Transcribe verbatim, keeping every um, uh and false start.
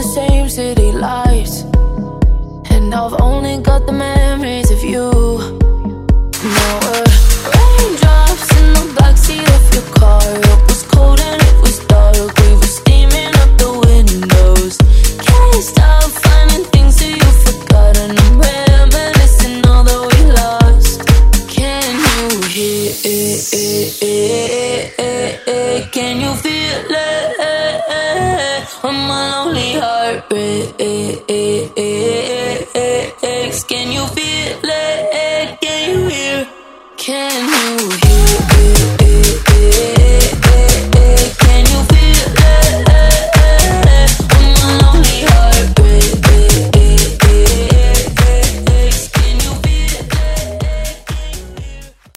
the same city lights, and I've only got the memories of you. Now we're raindrops in the backseat of your car. It was cold and it was dark. We were steaming up the windows. Can't stop finding things that you forgot, and I'm reminiscing all that we lost. Can you hear it? Can you feel it? On my lonely heart breaks.